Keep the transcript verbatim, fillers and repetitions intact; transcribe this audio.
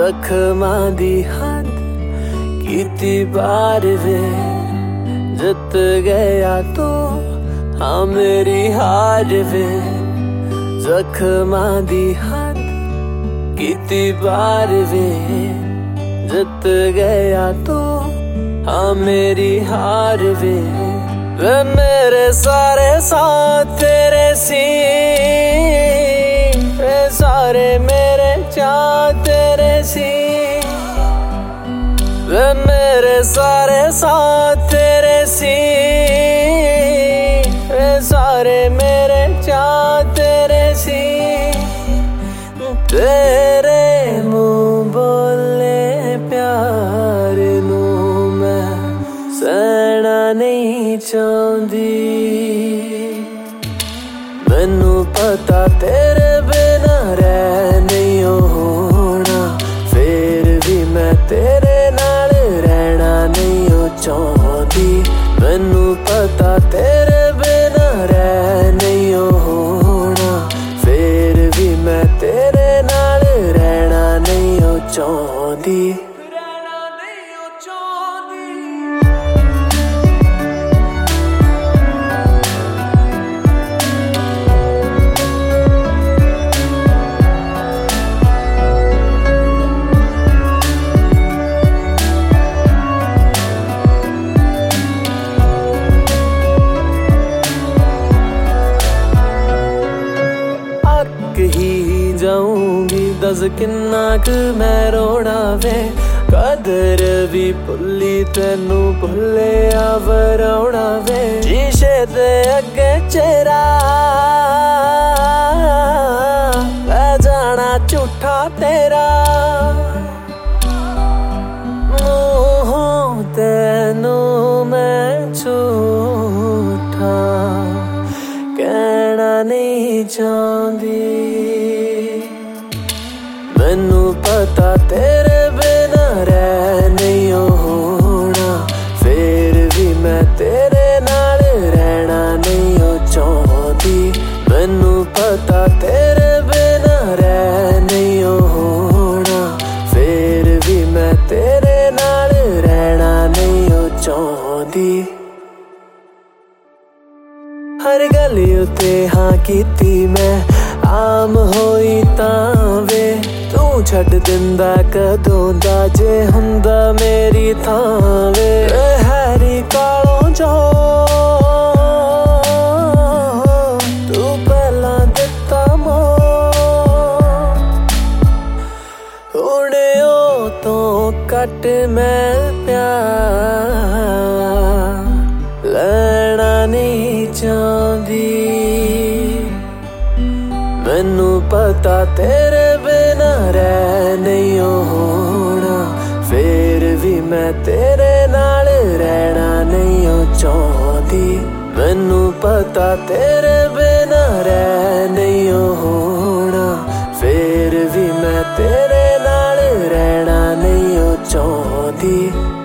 ਜ਼ਖਮਾਂ ਦੀ ਹੱਦ ਕੀਤੀ ਪਾਰ ਵੇ ਜਿੱਤ ਗਿਆ ਤੂੰ हाँ मेरी हार वे ਜ਼ਖਮਾਂ ਦੀ ਹੱਦ ਕੀਤੀ ਪਾਰ ਵੇ ਜਿੱਤ ਗਿਆ ਤੂੰ हाँ मेरी हार वे वे मेरे सारे साथ तेरे सी वे सारे मेरे चाह तेरे सी वे मेरे सारे साथ तेरे सी वे सारे मेरे चाह तेरे सी तेरे मुंह बोले प्यार नू मैं सहना नहीं चाहती मैनू पता तेरे बिना रह नहीं होना फिर भी मैं तेरे नाल रहना नहीं चाहती मैनू पता तेरे बिना रह नहीं होना फिर भी मैं तेरे नाल रहना नहीं चाहती ही जाऊंगी दस किन्ना क मैं रोना वे कदर भी भुली तेनू भुले आवराउना वे शीशे दे अगे चेहरा लै जाना झूठा तेरा मुंहों तेनू मैं झूठा कहना नहीं चाहती मैनू पता तेरे बिना रह नहीं होना फिर भी मैं तेरे नाल रहना नहीं चाहती मैनू पता तेरे बिना रह नहीं होना फिर भी मैं तेरे नाल रहना नहीं चाहती हर गल उत्ते हाँ कीती मैं आम होई तां वे तू छड़ दिंदा कदों दा जे हुंदा मेरी थां वे हैरी कालों जो तू पहला दिता मो हुणे ओ तो कट मैं प्यार लेना नहीं चाहती मैनू पता तेरे बिना रह नहीं होना फिर भी मैं तेरे नाल रहना नहीं चाहती मैनू पता तेरे बिना रह नहीं होना फिर भी मैं तेरे नाल रहना नहीं चाहती।